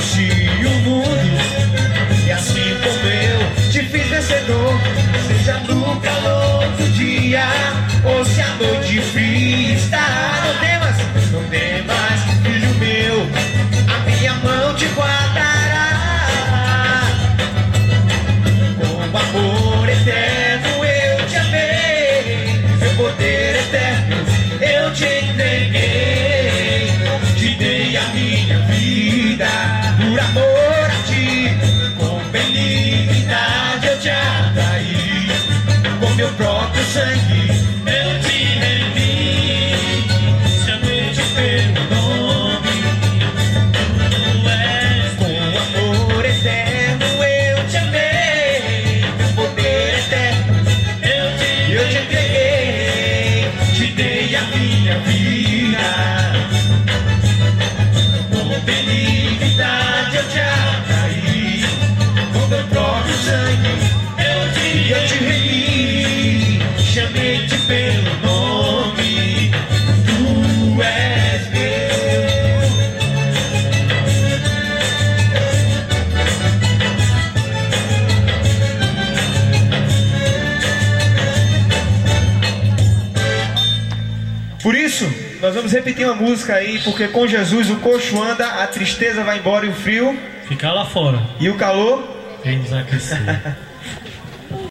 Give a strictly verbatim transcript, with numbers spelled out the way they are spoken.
enchi o mundo, e assim como eu te fiz vencedor. Seja no calor do dia ou se a noite fria está. Não temas, não temas, filho meu, a minha mão te guardará. Com amor eterno eu te amei, meu poder eterno eu te entreguei. Te dei a minha vida por amor a ti, com benignidade eu te atraí. Com meu próprio sangue eu te remi, chamei-te pelo nome. Tu és com amor eterno eu te amei, meu poder eterno eu te, eu te entreguei. Te dei a minha vida, com benignidade eu te atraí. Com meu próprio sangue eu te, eu te remi, chamei-te pelo nome. Tu és meu. Por isso, nós vamos repetir uma música aí, porque com Jesus o coxo anda, a tristeza vai embora e o frio ficar lá fora e o calor vem nos aquecer.